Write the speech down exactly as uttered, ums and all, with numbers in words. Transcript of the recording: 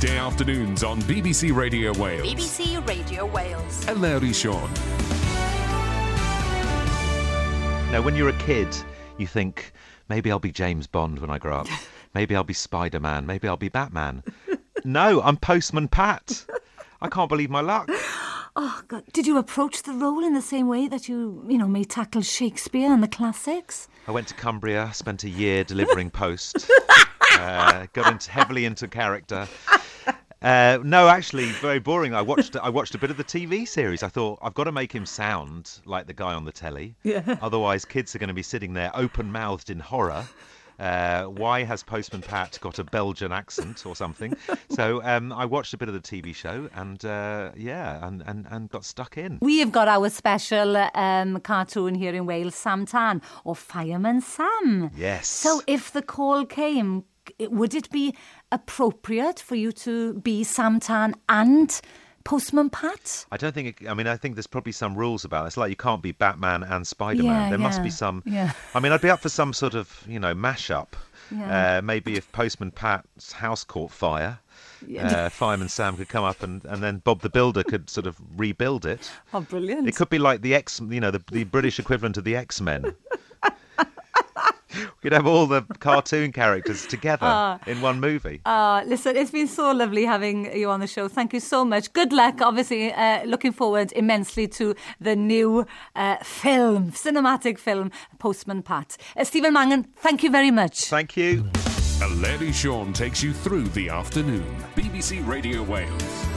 Weekday afternoons on B B C Radio Wales. B B C Radio Wales. Eleri Sean. Now, when you're a kid, you think, maybe I'll be James Bond when I grow up. Maybe I'll be Spider-Man. Maybe I'll be Batman. No, I'm Postman Pat. I can't believe my luck. Oh, God. Did you approach the role in the same way that you, you know, may tackle Shakespeare and the classics? I went to Cumbria, spent a year delivering post, uh, got into, heavily into character. Uh, no, actually, very boring. I watched I watched a bit of the T V series. I thought, I've got to make him sound like the guy on the telly. Yeah. Otherwise, kids are going to be sitting there open-mouthed in horror. Uh, why has Postman Pat got a Belgian accent or something? So um, I watched a bit of the T V show and, uh, yeah, and, and, and got stuck in. We have got our special um, cartoon here in Wales, Sam Tan, or Fireman Sam. Yes. So if the call came, would it be appropriate for you to be Sam Tan and Postman Pat? I don't think, it, I mean, I think there's probably some rules about it. It's like you can't be Batman and Spider-Man. Yeah, there yeah, must be some, yeah. I mean, I'd be up for some sort of, you know, mashup. Yeah. Uh, maybe if Postman Pat's house caught fire, Yeah. uh, Fireman Sam could come up and, and then Bob the Builder could sort of rebuild it. Oh, brilliant. It could be like the X, you know, the, the British equivalent of the X-Men. We'd have all the cartoon characters together uh, in one movie. Uh, listen, it's been so lovely having you on the show. Thank you so much. Good luck, obviously. Uh, looking forward immensely to the new uh, film, cinematic film, Postman Pat. Uh, Stephen Mangan, thank you very much. Thank you. Eleri Sean takes you through the afternoon. B B C Radio Wales.